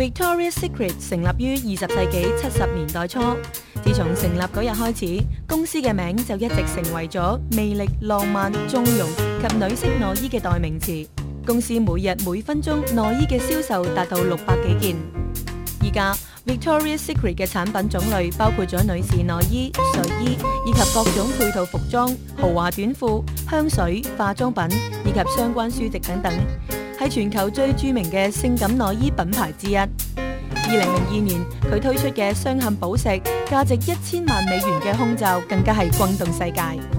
Victoria's Secret 成立於20世紀70年代初，自從成立嗰日開始，公司嘅名就一直成為咗魅力、浪漫、縱容及女式內衣嘅代名詞。公司每日每分鐘內衣嘅銷售達到600幾件。而家 Victoria's Secret 嘅產品種類包括咗女士內衣、睡衣以及各種配套服裝、豪華短褲、香水、化妝品以及相關書籍等等，係全球最著名嘅性感內衣品牌之一。2002年佢推出嘅鑲嵌寶石，價值1000萬美元嘅胸罩，更加係轟動世界。